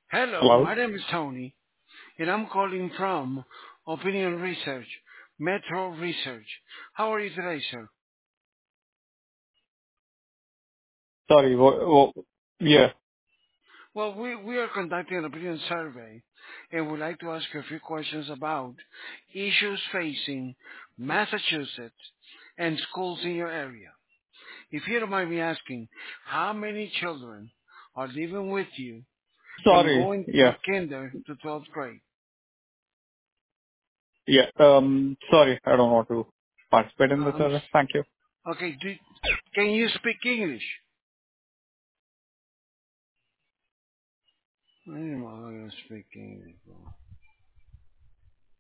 Hello, Hello? my name is Tony, and I'm calling from Opinion Research, Metro Research. How are you today, sir? Sorry. Yeah. Well, we are conducting an opinion survey, and would like to ask you a few questions about issues facing Massachusetts and schools in your area. If you don't mind me asking, how many children are living with you and Sorry. going Yeah. from kinder to 12th grade? Yeah. Sorry. I don't want to participate in the Um, survey. Thank you. okay, can you speak English? I don't know how to speak English.